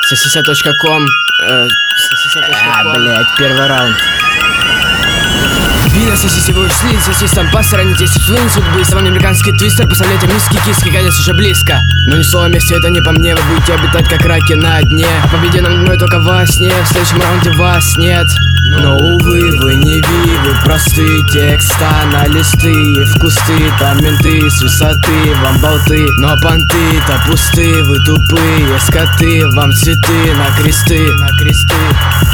Сосиса.ком. Блять, первый раунд. Вина сосиси, вы ушли, сосисам посторонитесь. Флин судьбы, сам американский твистер. Поставляйте миски, киски, конец уже близко. Но ни слова вместе, это не по мне. Вы будете обитать как раки на дне. О победе нам одной только во сне. В следующем раунде вас нет. Но увы, вы не ви, вы простые. Текста на листы и в кусты. Там менты с высоты, вам болты. Но понты-то пусты, вы тупые скоты. Вам цветы на кресты, на кресты.